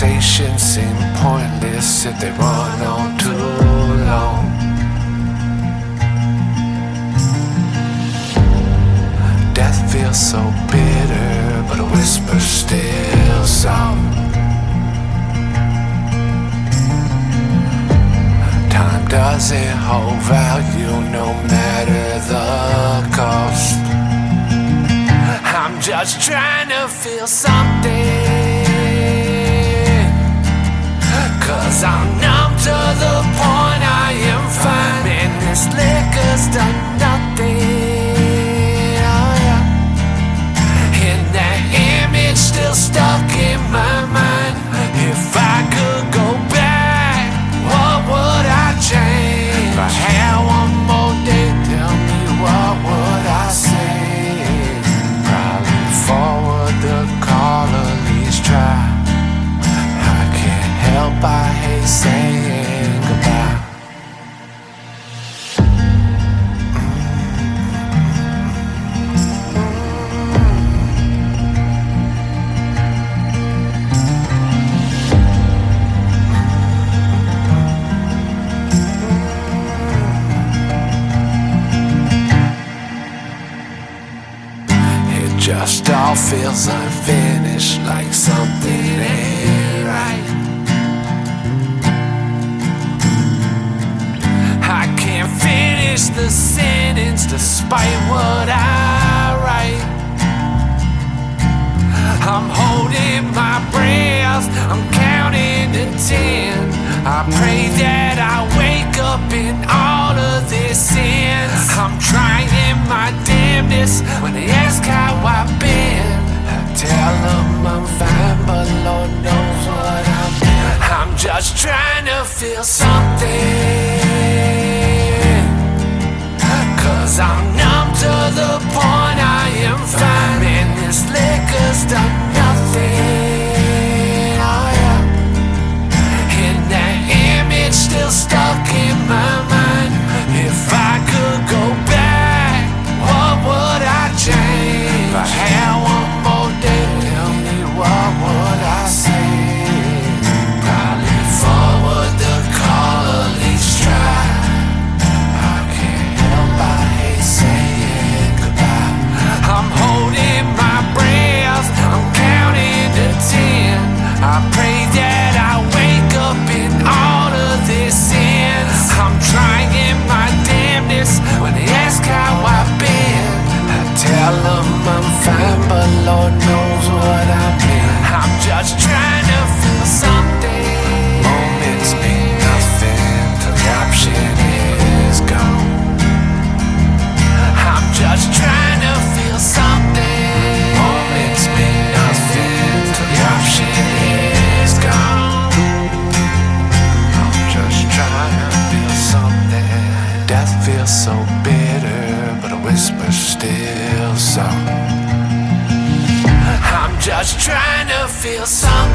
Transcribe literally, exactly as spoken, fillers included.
conversations seem pointless if they run on too long. Death feels so bitter, but a whisper still soft. Time doesn't hold value no matter the cost. I'm just trying to feel something, 'cause I'm numb to the point I am fine, and this liquor's done nothing. Oh yeah. And that image still stuck in my mind. If I could go back, what would I change? If I had one more day, tell me what would I say? Probably forward the call, at least try. I can't help, I hate saying goodbye. Just all feels unfinished, like something ain't right. I can't finish the sentence despite what I write. I'm holding my breath, I'm counting to ten. I pray that I wake up in all of this ends. I'm trying my damnedest when they ask how I've been. I tell them I'm fine, but Lord knows what I'm in. I'm just trying to feel something, 'cause I'm numb to the point I am fine, and this liquor's done nothing. Oh yeah. And that image still stuck in my mind. If I could go back, what would I change? If I had one more day, tell me what would I say? Probably forward the call, at least try. I can't help, I hate saying goodbye. I'm holding my breath, I'm counting to ten. I pray that I wake up in all of this ends. I'm trying my damnedest when they ask how I've been. I tell them I'm fine, but Lord knows what I'm in. I'm just trying to feel something. Moments mean nothing till the option is gone. I'm just trying to feel something. Moments mean nothing till the option is gone. I'm just trying to feel something. Death feels so bitter, but a whisper still soft. I'm just trying to feel something.